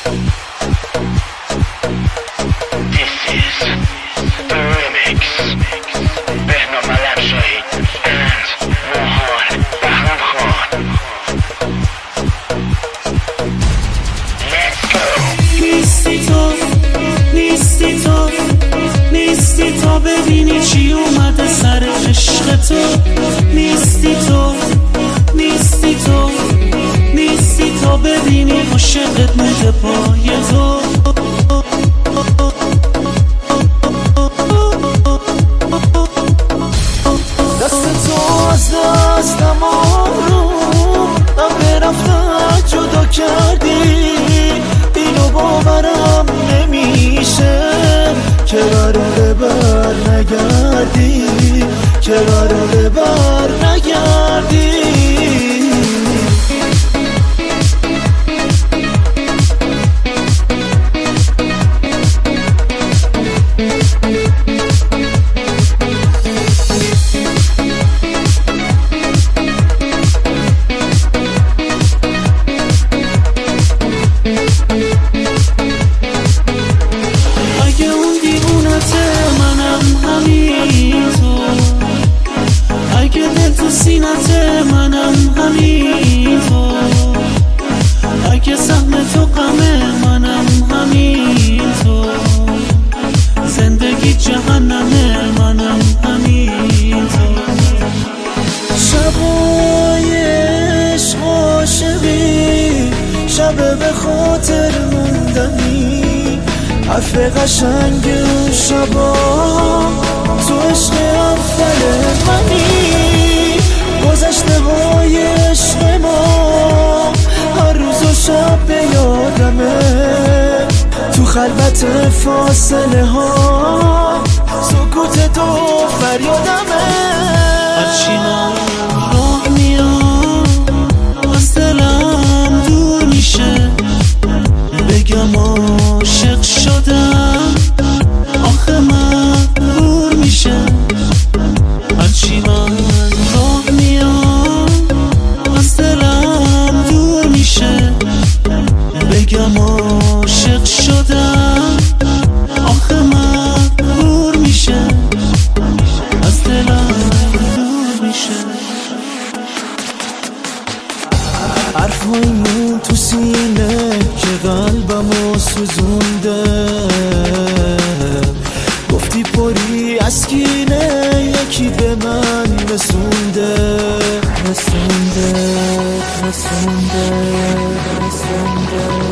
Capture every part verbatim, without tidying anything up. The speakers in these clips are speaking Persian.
ببینی چی اومده سر عشق تو، نیستی تو نیستی تو نیستی تو ببینی عاشقت موده پای تو. دست تو از دستم آروم قبل رفتن جدا کردی، اینو باورم نمیشه که قراره بر نگردی، که قراره بر نگردی. منم همین تو، اگه سهم تو غمه منم همین تو، زندگی جهنمه منم همین تو. شبای عشق عاشقی شب به خاطر موندنی، حرف قشنگ اون شبا تو عشق اول منی. گذشته های عشق ما هر روز و شب به یادمه، تو خلوت فاصله ها سکوت تو فریادمه. هرچی من راه میام از دلم دور میشه، بگم عاشق شدم آخه مغرور میشه. هرچی من بگم عاشق شدم آخه مغرور میشه، از دلم دور میشه. حرفایمون تو سینه که قلبمو سوزونده، گفتی پری از کینه یکی به من رسونده، رسونده رسونده رسونده.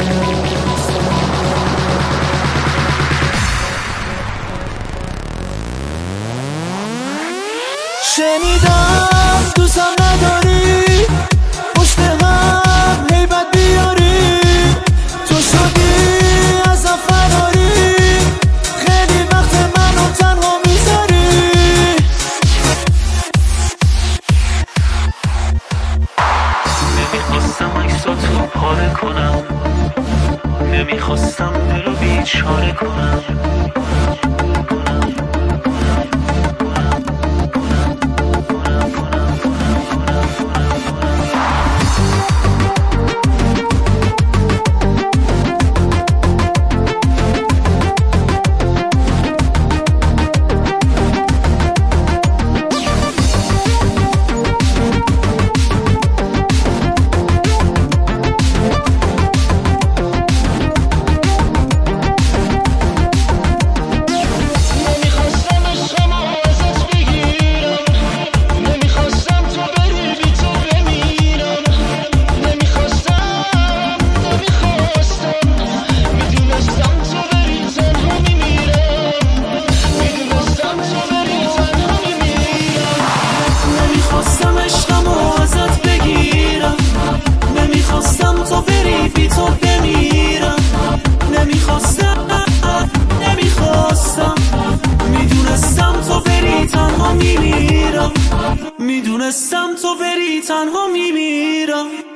شنیدم دوستم نداری، پشت هم هیبت بیاری، تو شدی ازم فراری، خیلی وقت منو تنها میذاری. نمیخواستم عکساتو پاره کنم، نمیخواستم دلو بیچاره کنم. میدونستم تو بری تنها میمیرم.